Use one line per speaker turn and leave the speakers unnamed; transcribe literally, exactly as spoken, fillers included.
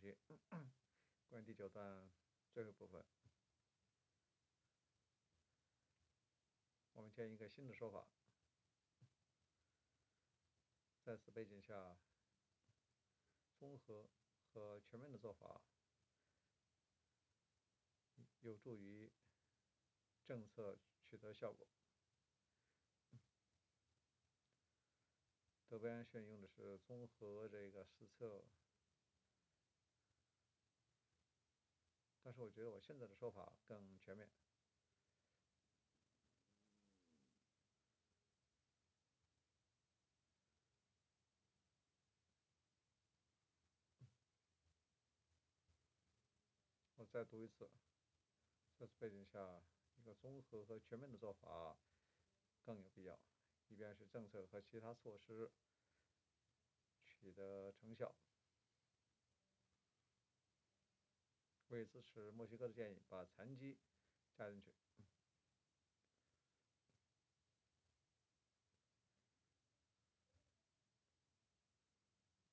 题。关于第九段最后部分，我们添一个新的说法。在此背景下，综合和全面的做法有助于政策取得效果。德贝安选用的是综合这个实测，但是我觉得我现在的说法更全面。我再读一次。在此背景下，一个综合和全面的做法更有必要，以便使政策和其他措施取得成效。为支持墨西哥的建议，把残疾加进去。